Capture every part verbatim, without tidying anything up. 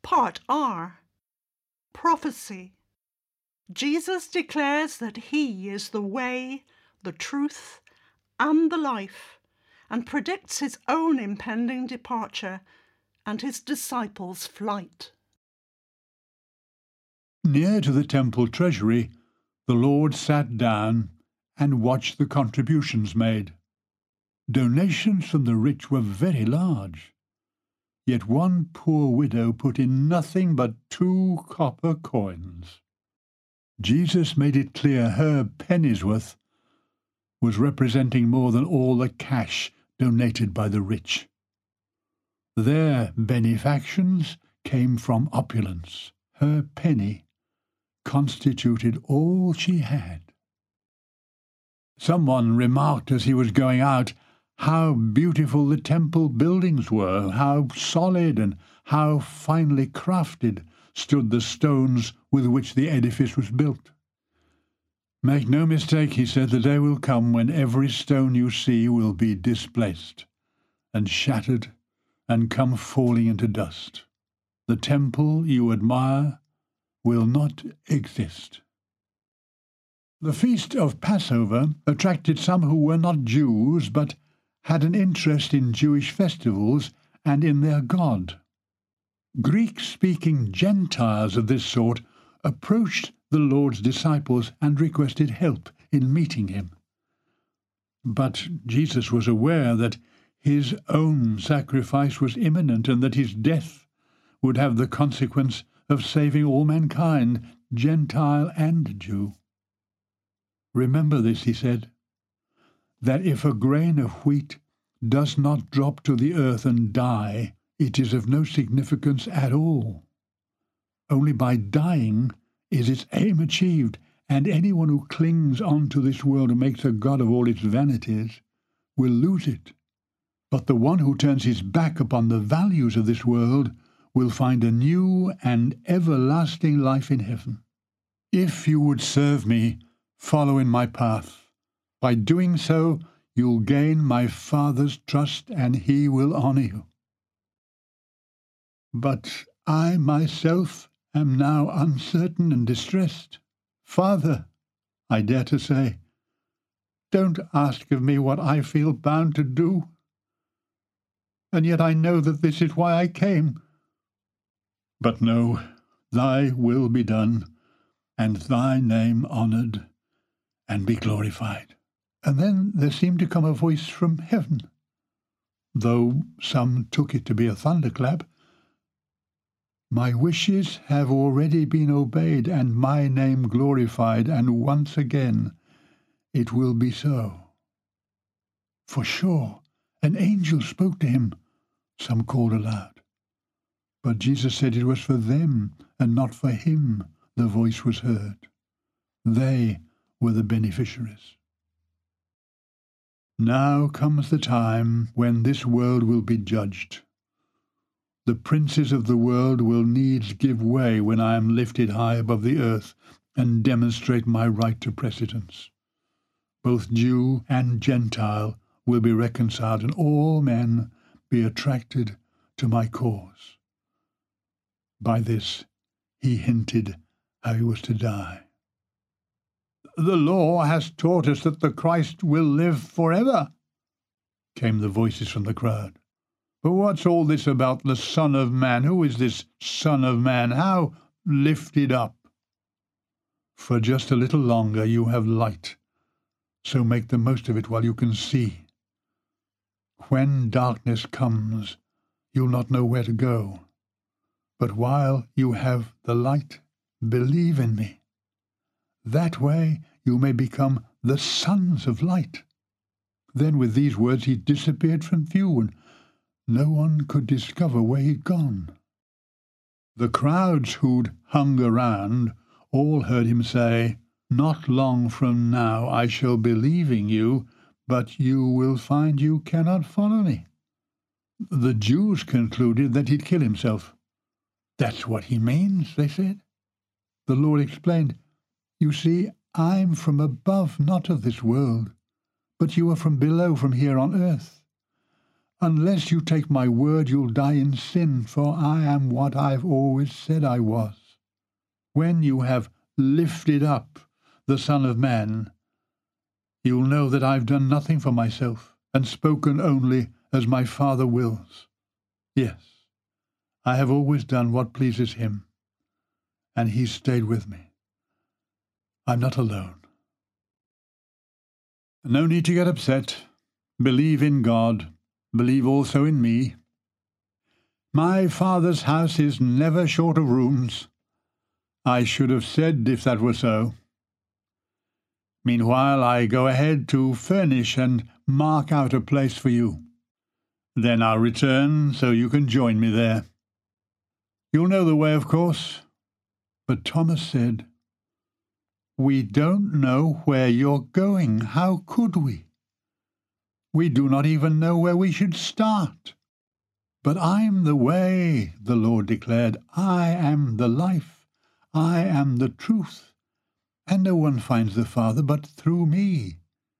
Part R. Prophecy. Jesus declares that he is the way, the truth, and the life, and predicts his own impending departure and his disciples' flight. Near to the temple treasury, the Lord sat down and watched the contributions made. Donations from the rich were very large, yet one poor widow put in nothing but two copper coins. Jesus made it clear her penny's worth was representing more than all the cash donated by the rich. Their benefactions came from opulence. Her penny constituted all she had. Someone remarked as he was going out how beautiful the temple buildings were, how solid and how finely crafted stood the stones with which the edifice was built. "Make no mistake," he said, "the day will come when every stone you see will be displaced and shattered and come falling into dust. The temple you admire will not exist." The feast of Passover attracted some who were not Jews but had an interest in Jewish festivals and in their God. Greek-speaking Gentiles of this sort approached the Lord's disciples and requested help in meeting him. But Jesus was aware that his own sacrifice was imminent and that his death would have the consequence of saving all mankind, Gentile and Jew. "Remember this," he said, "that if a grain of wheat does not drop to the earth and die, it is of no significance at all. Only by dying is its aim achieved, and anyone who clings on to this world and makes a god of all its vanities will lose it. But the one who turns his back upon the values of this world will find a new and everlasting life in heaven. If you would serve me, follow in my path. By doing so, you'll gain my Father's trust, and he will honor you. But I myself am now uncertain and distressed. Father, I dare to say, don't ask of me what I feel bound to do. And yet I know that this is why I came. But no, thy will be done, and thy name honored, and be glorified." And then there seemed to come a voice from heaven, though some took it to be a thunderclap. "My wishes have already been obeyed, and my name glorified, and once again it will be so." "For sure, an angel spoke to him," some called aloud. But Jesus said it was for them and not for him the voice was heard. They were the beneficiaries. Now comes the time when this world will be judged. The princes of the world will needs give way when I am lifted high above the earth and demonstrate my right to precedence. Both Jew and Gentile will be reconciled, and all men be attracted to my cause. By this he hinted how he was to die. "The law has taught us that the Christ will live forever," came the voices from the crowd. "But what's all this about the Son of Man? Who is this Son of Man? How lifted up? For just a little longer you have light, so make the most of it while you can see. When darkness comes, you'll not know where to go. But while you have the light, believe in me. That way you may become the sons of light." Then with these words he disappeared from view, and no one could discover where he'd gone. The crowds who'd hung around all heard him say, "Not long from now I shall be leaving you, but you will find you cannot follow me." The Jews concluded that he'd kill himself. "That's what he means," they said. The Lord explained, "You see, I'm from above, not of this world, but you are from below, from here on earth. Unless you take my word, you'll die in sin, for I am what I've always said I was. When you have lifted up the Son of Man, you'll know that I've done nothing for myself, and spoken only as my Father wills. Yes, I have always done what pleases him, and he's stayed with me. I'm not alone. No need to get upset. Believe in God. Believe also in me. My Father's house is never short of rooms. I should have said if that were so. Meanwhile, I go ahead to furnish and mark out a place for you. Then I'll return so you can join me there. You'll know the way, of course. But Thomas said, "We don't know where you're going. How could we? We do not even know where we should start." "But I'm the way," the Lord declared. "I am the life. I am the truth. And no one finds the Father but through me."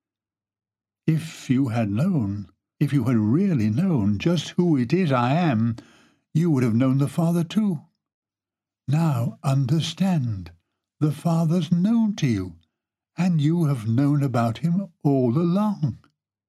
If you had known, if you had really known just who it is I am, you would have known the Father too. Now understand, the Father's known to you, and you have known about him all along.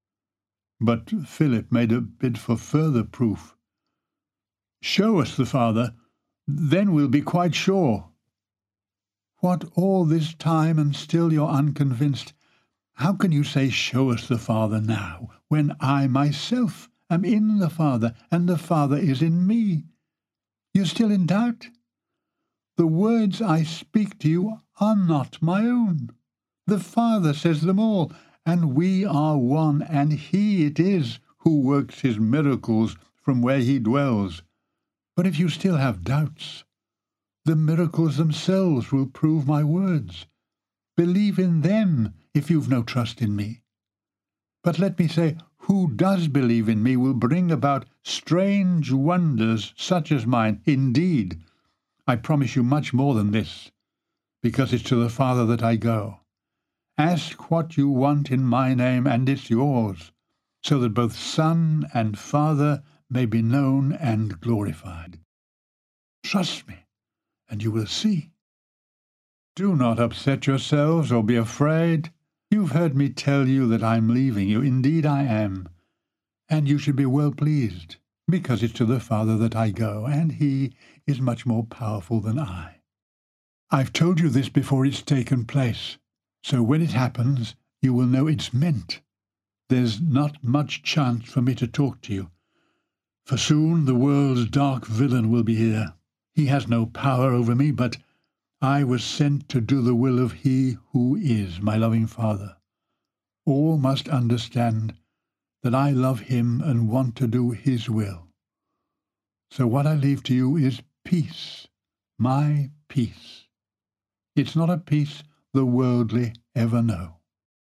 But Philip made a bid for further proof. "Show us the Father, then we'll be quite sure." "What, all this time and still you're unconvinced? How can you say, 'Show us the Father' now, when I myself am in the Father, and the Father is in me? You're still in doubt? The words I speak to you are not my own. The Father says them all, and we are one, and he it is who works his miracles from where he dwells. But if you still have doubts, the miracles themselves will prove my words. Believe in them if you've no trust in me. But let me say, who does believe in me will bring about strange wonders such as mine. Indeed, I promise you much more than this, because it's to the Father that I go. Ask what you want in my name, and it's yours, so that both Son and Father may be known and glorified. Trust me, and you will see. Do not upset yourselves or be afraid. You've heard me tell you that I'm leaving you. Indeed I am. And you should be well pleased, because it's to the Father that I go, and he is much more powerful than I. I've told you this before it's taken place, so when it happens, you will know it's meant. There's not much chance for me to talk to you, for soon the world's dark villain will be here. He has no power over me, but I was sent to do the will of he who is my loving Father. All must understand that I love him and want to do his will. So what I leave to you is peace, my peace. It's not a peace the worldly ever know.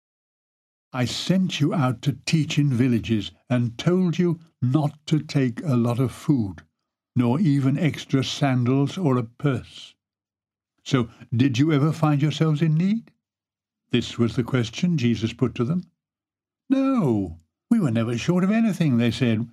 I sent you out to teach in villages and told you not to take a lot of food, nor even extra sandals or a purse. So did you ever find yourselves in need? This was the question Jesus put to them. No, we were never short of anything, they said.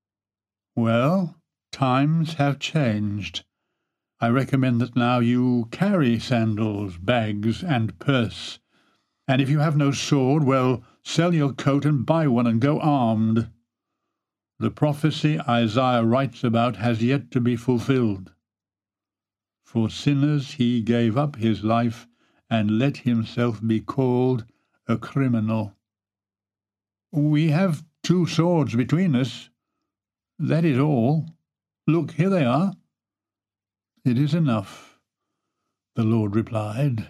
Well, times have changed. I recommend that now you carry sandals, bags, and purse. And if you have no sword, well, sell your coat and buy one and go armed. The prophecy Isaiah writes about has yet to be fulfilled. For sinners he gave up his life and let himself be called a criminal. We have two swords between us. That is all. Look, here they are. It is enough, the Lord replied.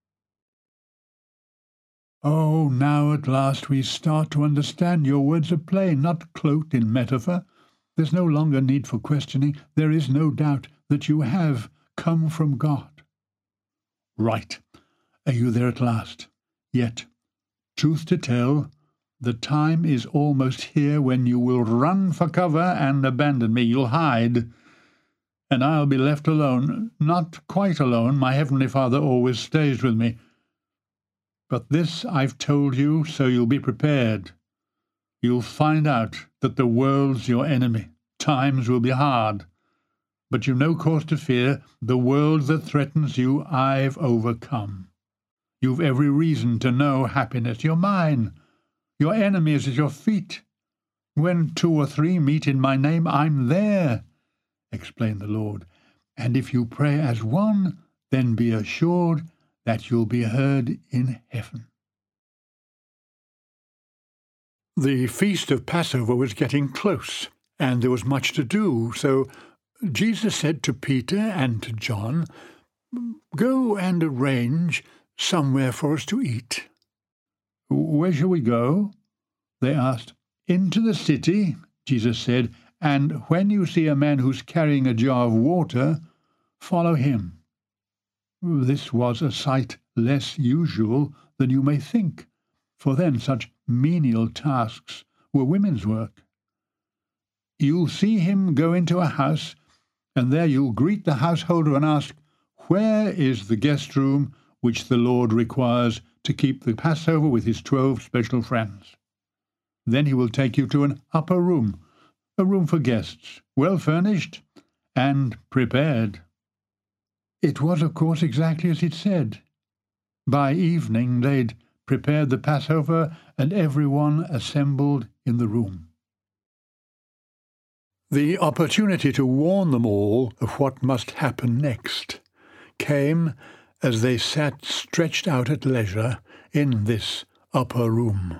Oh, now at last we start to understand. Your words are plain, not cloaked in metaphor. There's no longer need for questioning. There is no doubt that you have come from God. Right. Are you there at last? Yet, truth to tell, the time is almost here when you will run for cover and abandon me. You'll hide, and I'll be left alone. Not quite alone. My Heavenly Father always stays with me. But this I've told you so you'll be prepared. You'll find out that the world's your enemy. Times will be hard. But you've no cause to fear. The world that threatens you, I've overcome. You've every reason to know happiness. You're mine. Your enemy is at your feet. When two or three meet in my name, I'm there, explained the Lord. And if you pray as one, then be assured that you'll be heard in heaven. The feast of Passover was getting close, and there was much to do, so Jesus said to Peter and to John, "Go and arrange somewhere for us to eat." "Where shall we go?" they asked. "Into the city," Jesus said, "and when you see a man who's carrying a jar of water, follow him." This was a sight less usual than you may think, for then such menial tasks were women's work. You'll see him go into a house, and there you'll greet the householder and ask, "Where is the guest room which the Lord requires to keep the Passover with his twelve special friends?" Then he will take you to an upper room, a room for guests, well furnished and prepared. It was, of course, exactly as it said. By evening they'd prepared the Passover, and everyone assembled in the room. The opportunity to warn them all of what must happen next came as they sat stretched out at leisure in this upper room.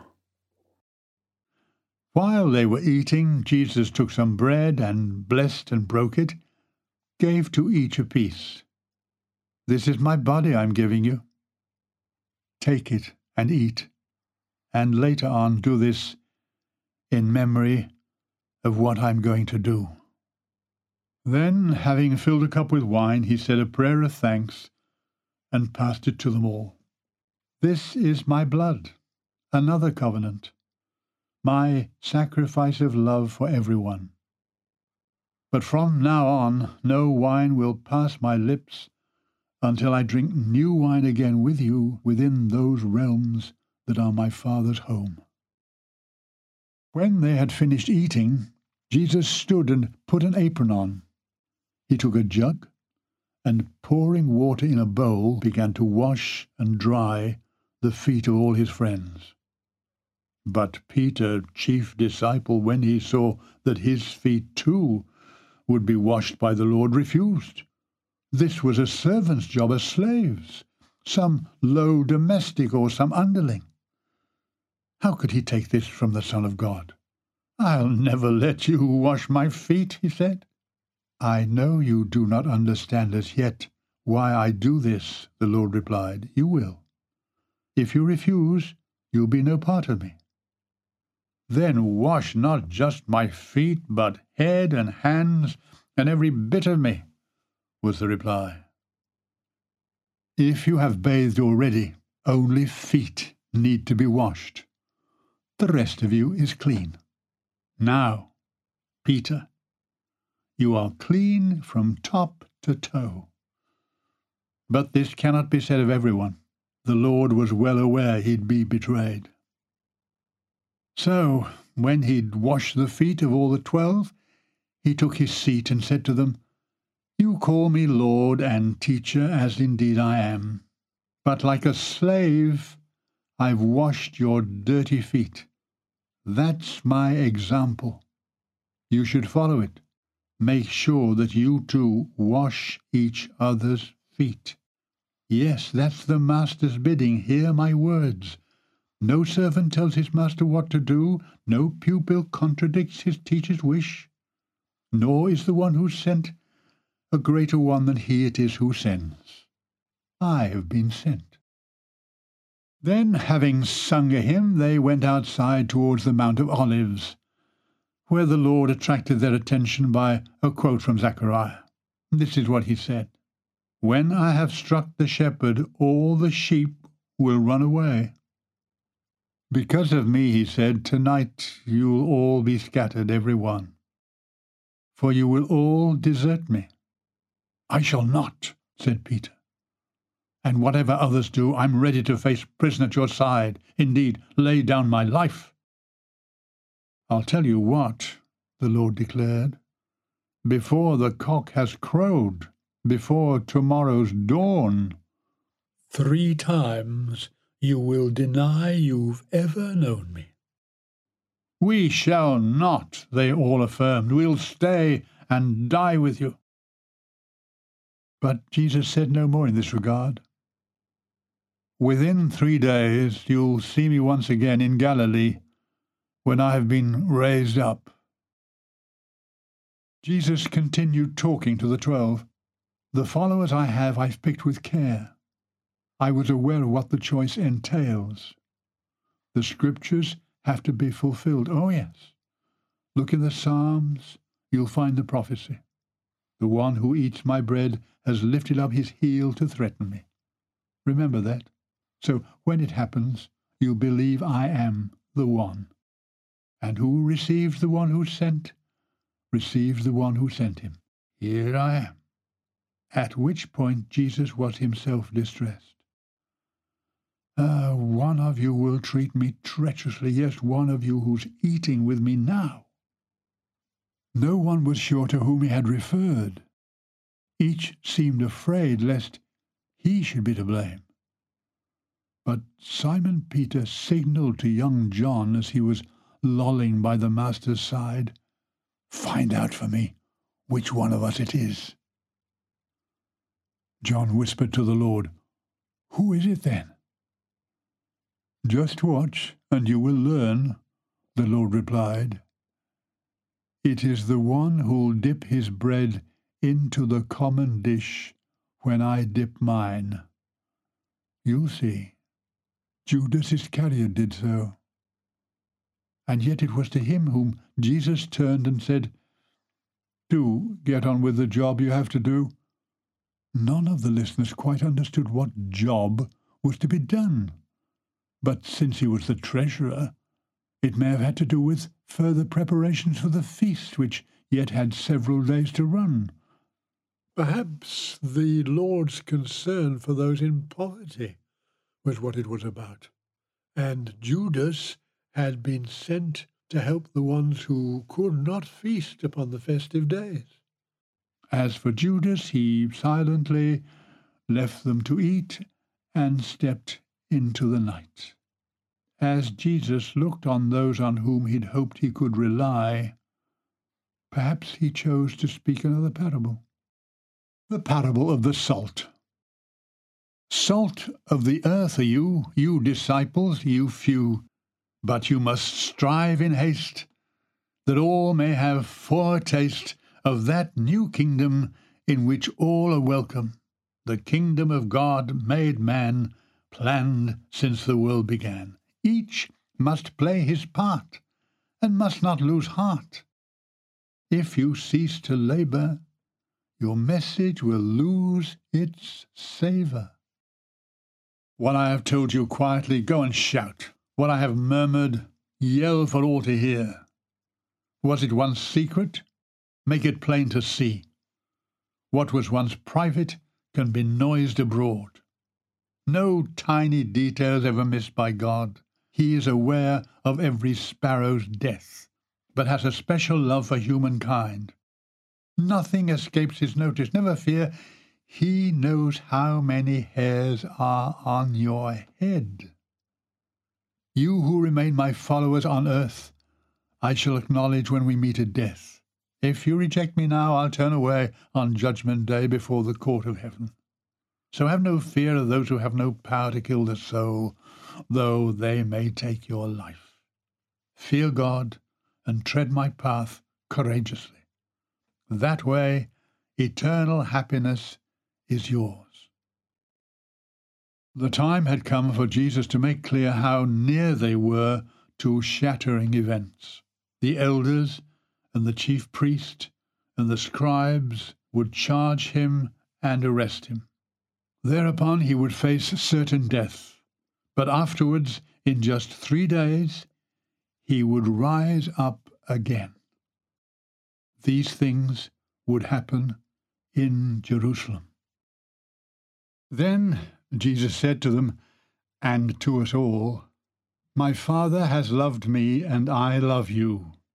While they were eating, Jesus took some bread and blessed and broke it, gave to each a piece. "This is my body I'm giving you. Take it and eat, and later on do this in memory of what I'm going to do." Then, having filled a cup with wine, he said a prayer of thanks and passed it to them all. "This is my blood, another covenant, my sacrifice of love for everyone. But from now on no wine will pass my lips until I drink new wine again with you within those realms that are my Father's home." When they had finished eating, Jesus stood and put an apron on. He took a jug, and pouring water in a bowl, began to wash and dry the feet of all his friends. But Peter, chief disciple, when he saw that his feet too would be washed by the Lord, refused. This was a servant's job, a slave's, some low domestic or some underling. How could he take this from the Son of God? "I'll never let you wash my feet," he said. "I know you do not understand as yet why I do this," the Lord replied. "You will. If you refuse, you'll be no part of me." "Then wash not just my feet, but head and hands and every bit of me," was the reply. "If you have bathed already, only feet need to be washed. The rest of you is clean. Now, Peter, you are clean from top to toe." But this cannot be said of everyone. The Lord was well aware he'd be betrayed. So, when he'd washed the feet of all the twelve, he took his seat and said to them, "You call me Lord and Teacher, as indeed I am. But like a slave, I've washed your dirty feet. That's my example. You should follow it. Make sure that you too wash each other's feet. Yes, that's the master's bidding. Hear my words. No servant tells his master what to do. No pupil contradicts his teacher's wish. Nor is the one who's sent a greater one than he it is who sends. I have been sent." Then, having sung a hymn, they went outside towards the Mount of Olives, where the Lord attracted their attention by a quote from Zechariah. This is what he said: "When I have struck the shepherd, all the sheep will run away. Because of me," he said, "tonight you'll all be scattered, every one. For you will all desert me." "I shall not," said Peter. "And whatever others do, I'm ready to face prison at your side, indeed, lay down my life." I'll tell you what, the Lord declared, before the cock has crowed, before tomorrow's dawn, three times you will deny you've ever known me. We shall not, they all affirmed. We'll stay and die with you. But Jesus said no more in this regard. Within three days you'll see me once again in Galilee, when I have been raised up. Jesus continued talking to the twelve. The followers I have I've picked with care. I was aware of what the choice entails. The scriptures have to be fulfilled. Oh, yes. Look in the Psalms, you'll find the prophecy. The one who eats my bread has lifted up his heel to threaten me. Remember that. So when it happens, you'll believe I am the one. And who receives the one who sent, receives the one who sent him. Here I am. At which point Jesus was himself distressed. Ah, one of you will treat me treacherously, yes, one of you who's eating with me now. No one was sure to whom he had referred. Each seemed afraid lest he should be to blame. But Simon Peter signaled to young John as he was lolling by the Master's side, "Find out for me which one of us it is." John whispered to the Lord, "Who is it then?" "Just watch, and you will learn," the Lord replied. "It is the one who'll dip his bread into the common dish when I dip mine. You'll see." Judas Iscariot did so. And yet it was to him whom Jesus turned and said, "Do get on with the job you have to do." None of the listeners quite understood what job was to be done. But since he was the treasurer, it may have had to do with further preparations for the feast, which yet had several days to run. Perhaps the Lord's concern for those in poverty was what it was about. And Judas had been sent to help the ones who could not feast upon the festive days. As for Judas, he silently left them to eat and stepped into the night. As Jesus looked on those on whom he'd hoped he could rely, perhaps he chose to speak another parable. The parable of the salt. Salt of the earth are you, you disciples, you few, but you must strive in haste, that all may have foretaste of that new kingdom in which all are welcome, the kingdom of God made man, planned since the world began. Each must play his part, and must not lose heart. If you cease to labour, your message will lose its savour. What I have told you quietly, go and shout. What I have murmured, yell for all to hear. Was it once secret? Make it plain to see. What was once private can be noised abroad. No tiny details ever missed by God. He is aware of every sparrow's death, but has a special love for humankind. Nothing escapes his notice. Never fear. He knows how many hairs are on your head. You who remain my followers on earth, I shall acknowledge when we meet at death. If you reject me now, I'll turn away on Judgment Day before the court of heaven. So have no fear of those who have no power to kill the soul, though they may take your life. Fear God and tread my path courageously. That way, eternal happiness is yours. The time had come for Jesus to make clear how near they were to shattering events. The elders and the chief priest and the scribes would charge him and arrest him. Thereupon he would face certain death, but afterwards, in just three days, he would rise up again. These things would happen in Jerusalem. Then Jesus said to them, and to us all, "My Father has loved me, and I love you.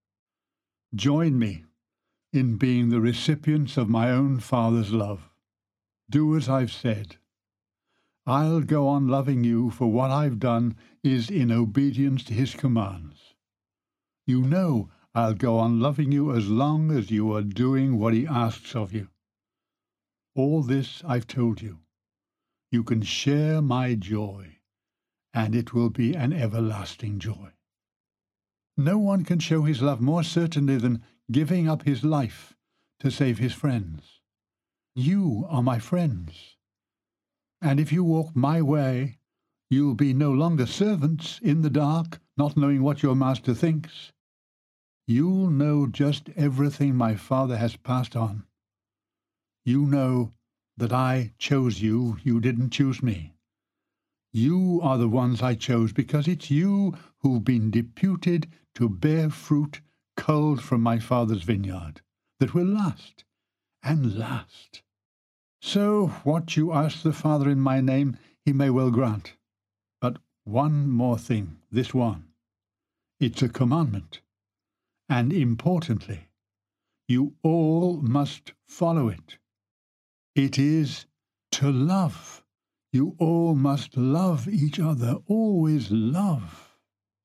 Join me in being the recipients of my own Father's love. Do as I've said. I'll go on loving you, for what I've done is in obedience to his commands. You know I'll go on loving you as long as you are doing what he asks of you. All this I've told you. You can share my joy, and it will be an everlasting joy. No one can show his love more certainly than giving up his life to save his friends. You are my friends, and if you walk my way, you'll be no longer servants in the dark, not knowing what your master thinks. You'll know just everything my Father has passed on. You know that I chose you, you didn't choose me. You are the ones I chose because it's you who've been deputed to bear fruit culled from my Father's vineyard that will last and last. So what you ask the Father in my name, he may well grant. But one more thing, this one. It's a commandment. And importantly, you all must follow it. It is to love. You all must love each other, always love.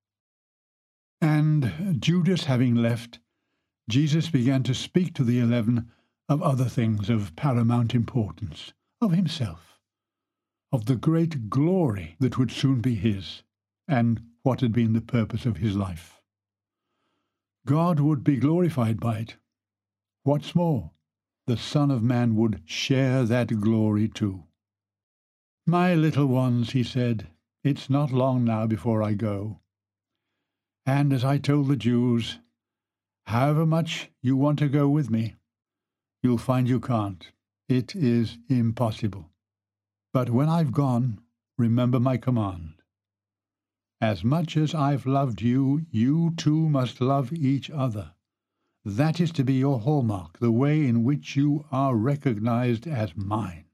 And Judas having left, Jesus began to speak to the eleven of other things of paramount importance, of himself, of the great glory that would soon be his, and what had been the purpose of his life. God would be glorified by it. What's more, the Son of Man would share that glory too. My little ones, he said, it's not long now before I go. And as I told the Jews, however much you want to go with me, you'll find you can't. It is impossible. But when I've gone, remember my command. As much as I've loved you, you too must love each other. That is to be your hallmark, the way in which you are recognized as mine.